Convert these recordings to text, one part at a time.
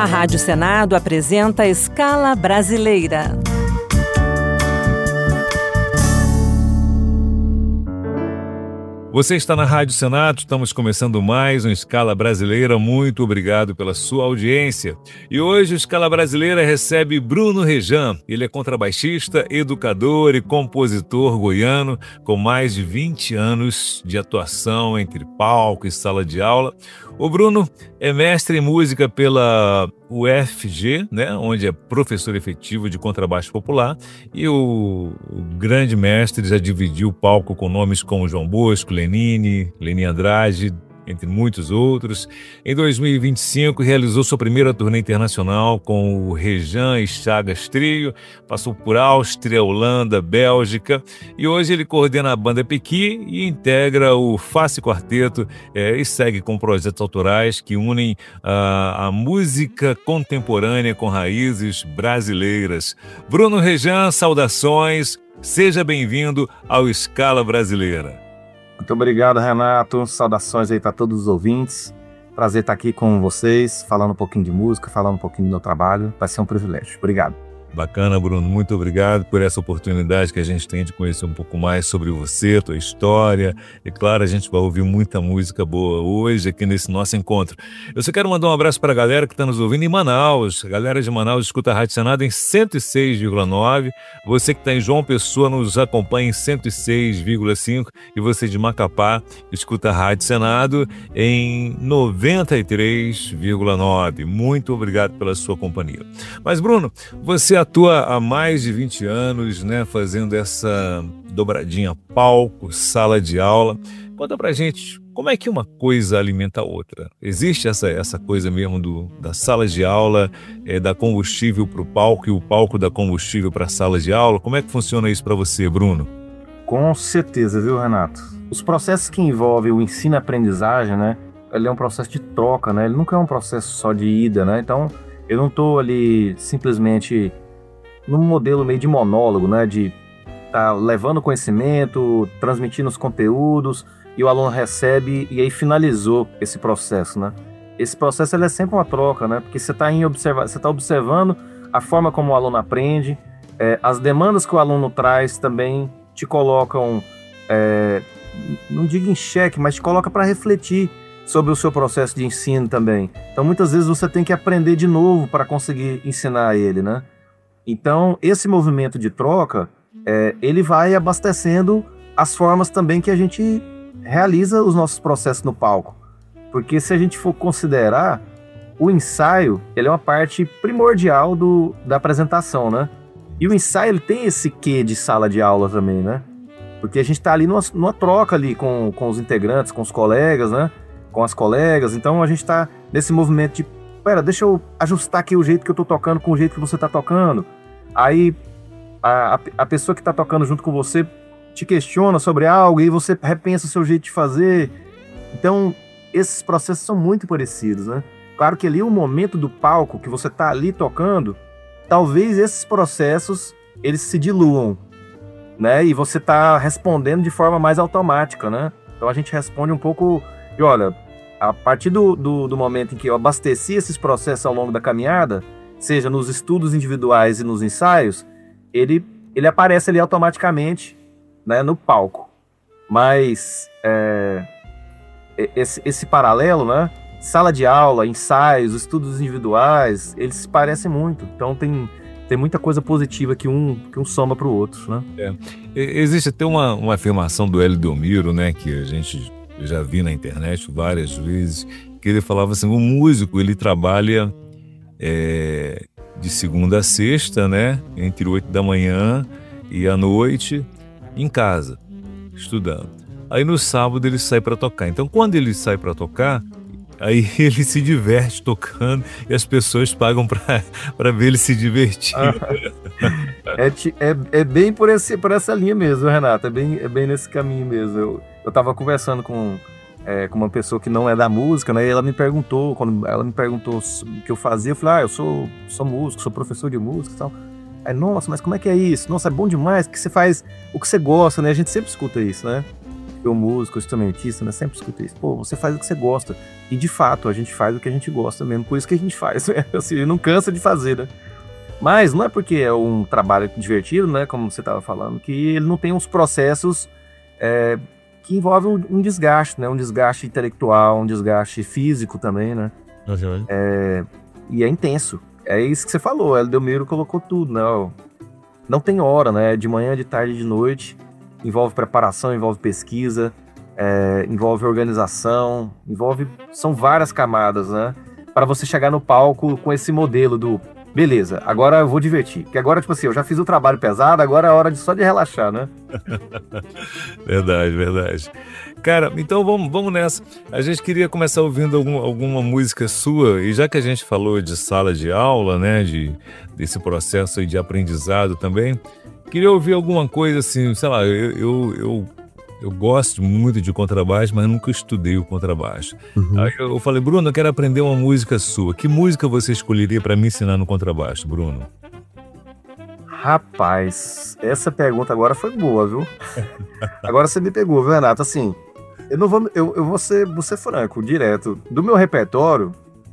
A Rádio Senado apresenta Escala Brasileira. Você está na Rádio Senado, estamos começando mais um Escala Brasileira. Muito obrigado pela sua audiência. E hoje o Escala Brasileira recebe Bruno Rejan. Ele é contrabaixista, educador e compositor goiano, com mais de 20 anos de atuação entre palco e sala de aula. O Bruno é mestre em música pela UFG, né, onde é professor efetivo de contrabaixo popular, e o grande mestre já dividiu o palco com nomes como João Bosco, Lenine Andrade, entre muitos outros. Em 2025, realizou sua primeira turnê internacional com o Rejan e Chagas Trio, passou por Áustria, Holanda, Bélgica, e hoje ele coordena a banda Pequi e integra o Face Quarteto e segue com projetos autorais que unem a música contemporânea com raízes brasileiras. Bruno Rejan, saudações, seja bem-vindo ao Escala Brasileira. Muito obrigado, Renato. Saudações aí para todos os ouvintes. Prazer estar aqui com vocês, falando um pouquinho de música, falando um pouquinho do meu trabalho. Vai ser um privilégio. Obrigado. Bacana, Bruno. Muito obrigado por essa oportunidade que a gente tem de conhecer um pouco mais sobre você, tua história. E claro, a gente vai ouvir muita música boa hoje aqui nesse nosso encontro. Eu só quero mandar um abraço para a galera que está nos ouvindo em Manaus. A galera de Manaus escuta a Rádio Senado em 106,9. Você que está em João Pessoa nos acompanha em 106,5. E você de Macapá escuta a Rádio Senado em 93,9. Muito obrigado pela sua companhia. Mas, Bruno, você atua há mais de 20 anos, né, fazendo essa dobradinha palco, sala de aula. Conta pra gente, como é que uma coisa alimenta a outra? Existe essa coisa mesmo da sala de aula, da combustível para o palco e o palco dá combustível para a sala de aula? Como é que funciona isso para você, Bruno? Com certeza, viu, Renato? Os processos que envolvem o ensino e aprendizagem, né, ele é um processo de troca, né? Ele nunca é um processo só de ida, né? Então, eu não estou ali simplesmente num modelo meio de monólogo, né, de tá levando conhecimento, transmitindo os conteúdos, e o aluno recebe e aí finalizou esse processo, né? Esse processo ele é sempre uma troca, né? Porque você está observando a forma como o aluno aprende, as demandas que o aluno traz também te colocam, não digo em xeque, mas te coloca para refletir sobre o seu processo de ensino também. Então, muitas vezes você tem que aprender de novo para conseguir ensinar ele, né? Então, esse movimento de troca, ele vai abastecendo as formas também que a gente realiza os nossos processos no palco. Porque se a gente for considerar, o ensaio, ele é uma parte primordial da apresentação, né? E o ensaio, ele tem esse quê de sala de aula também, né? Porque a gente está ali numa troca ali com os integrantes, com os colegas, né? Com as colegas. Então, a gente está nesse movimento de deixa eu ajustar aqui o jeito que eu tô tocando com o jeito que você tá tocando. Aí a pessoa que tá tocando junto com você te questiona sobre algo e você repensa o seu jeito de fazer. Então, esses processos são muito parecidos, né? Claro que ali o momento do palco que você tá ali tocando, talvez esses processos, eles se diluam, né? E você tá respondendo de forma mais automática, né? Então a gente responde um pouco de, olha, a partir do momento em que eu abasteci esses processos ao longo da caminhada, seja nos estudos individuais e nos ensaios, ele aparece ali automaticamente, né, no palco. Mas esse paralelo, né, sala de aula, ensaios, estudos individuais, eles se parecem muito. Então tem muita coisa positiva que um soma para o outro, né? Existe até uma afirmação do Hélio Delmiro, né, que a gente já vi na internet várias vezes, que ele falava assim, o músico, ele trabalha de segunda a sexta, né, entre 8 da manhã e à noite, em casa, estudando. Aí no sábado ele sai para tocar. Então, quando ele sai para tocar, aí ele se diverte tocando e as pessoas pagam para ver ele se divertir. É bem por essa linha mesmo, Renato. É bem nesse caminho mesmo. Eu estava conversando com uma pessoa que não é da música, né? E ela me perguntou, quando ela me perguntou o que eu fazia, eu falei, eu sou músico, sou professor de música e tal. Aí, nossa, mas como é que é isso? Nossa, é bom demais, que você faz o que você gosta, né? A gente sempre escuta isso, né? eu músico, instrumentista, né, sempre escuto isso. Pô, você faz o que você gosta. E de fato, a gente faz o que a gente gosta mesmo, por isso que a gente faz. Assim, não cansa de fazer, né? Mas não é porque é um trabalho divertido, né, como você estava falando, que ele não tem uns processos que envolvem um desgaste, né, um desgaste intelectual, um desgaste físico também, né? Uhum. E é intenso. É isso que você falou, Eldelmiro colocou tudo, né? Não tem hora, né? De manhã, de tarde, de noite. Envolve preparação, envolve pesquisa, envolve organização, são várias camadas, né? Para você chegar no palco com esse modelo do beleza, agora eu vou divertir. Porque agora, tipo assim, eu já fiz o trabalho pesado, agora é a hora só de relaxar, né? Verdade, verdade. Cara, então vamos nessa. A gente queria começar ouvindo alguma música sua, e já que a gente falou de sala de aula, né, desse processo aí de aprendizado também, queria ouvir alguma coisa assim, sei lá, eu gosto muito de contrabaixo, mas nunca estudei o contrabaixo. Uhum. Aí eu falei, Bruno, eu quero aprender uma música sua. Que música você escolheria para me ensinar no contrabaixo, Bruno? Rapaz, essa pergunta agora foi boa, viu? Agora você me pegou, viu, Renato? Assim, eu vou ser franco, direto. Do meu repertório,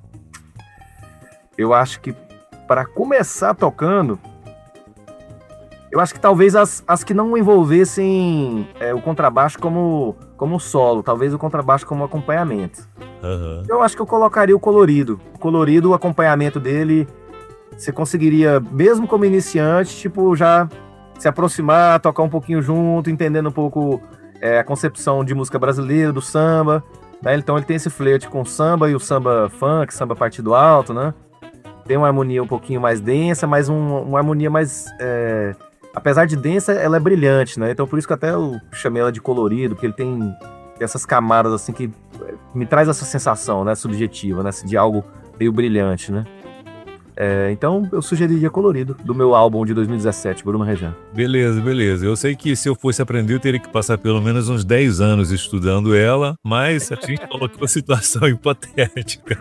eu acho que para começar tocando, eu acho que talvez as que não envolvessem o contrabaixo como solo, talvez o contrabaixo como acompanhamento. Uhum. Eu acho que eu colocaria o colorido. O colorido, o acompanhamento dele, você conseguiria, mesmo como iniciante, tipo, já se aproximar, tocar um pouquinho junto, entendendo um pouco a concepção de música brasileira, do samba, né? Então ele tem esse flerte com o samba e o samba funk, samba partido alto, né? Tem uma harmonia um pouquinho mais densa, mas uma harmonia mais... apesar de densa, ela é brilhante, né? Então por isso que até eu chamei ela de colorido, porque ele tem essas camadas assim que me traz essa sensação, né, subjetiva, né, de algo meio brilhante, né? Então eu sugeriria colorido, do meu álbum de 2017, Bruno Rejan. Beleza. Eu sei que se eu fosse aprender, eu teria que passar pelo menos uns 10 anos estudando ela, mas a gente colocou a situação hipotética.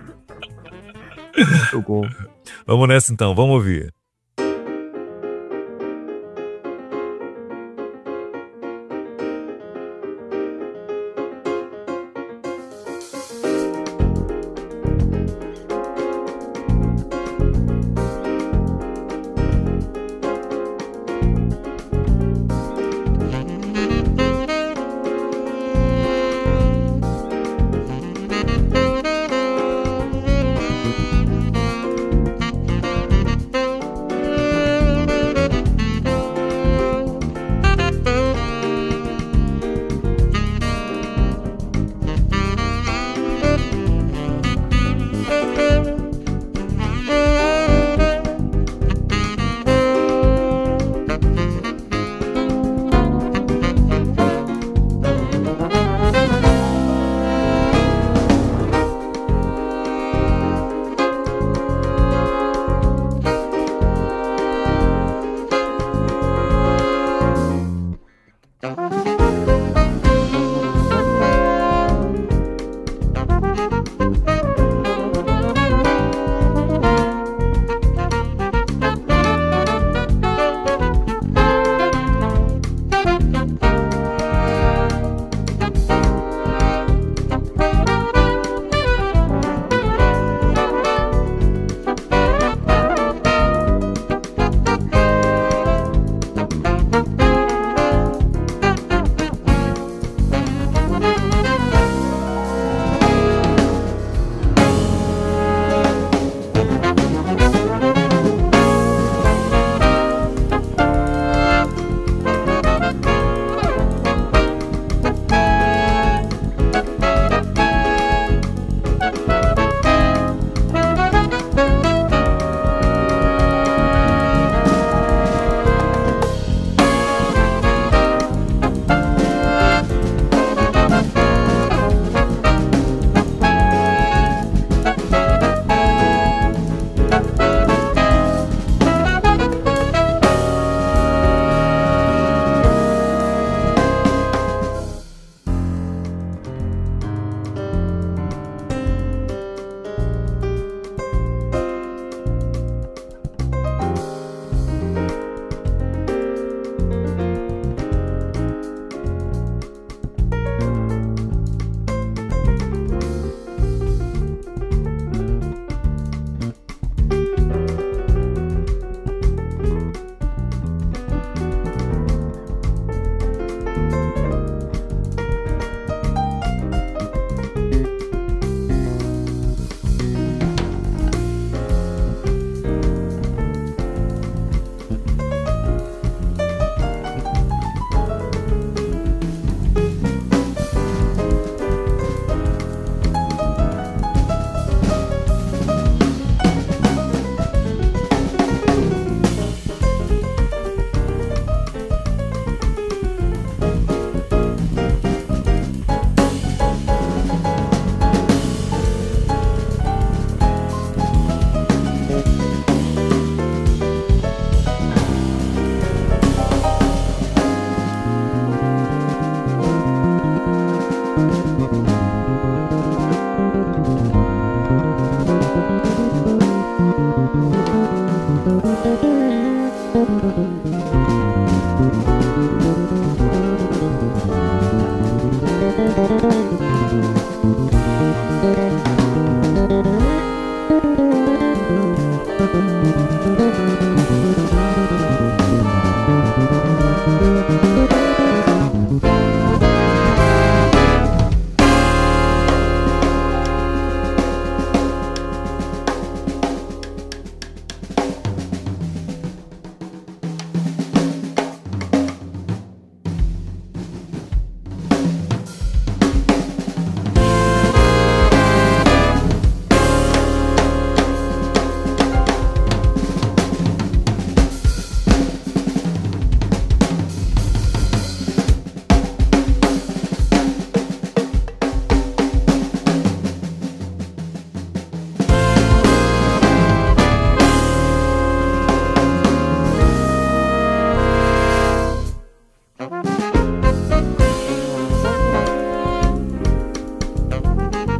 Vamos nessa então, vamos ouvir.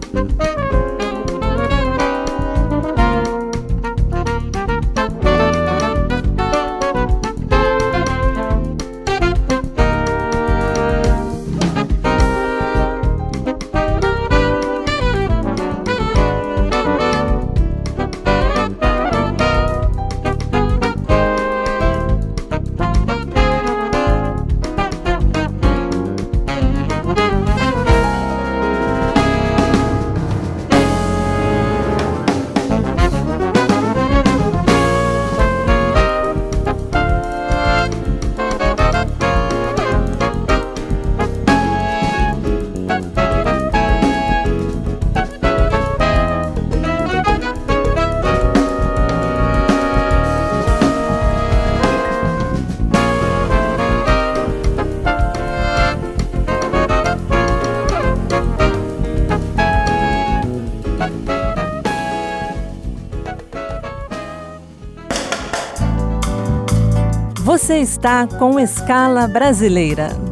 Você está com Escala Brasileira,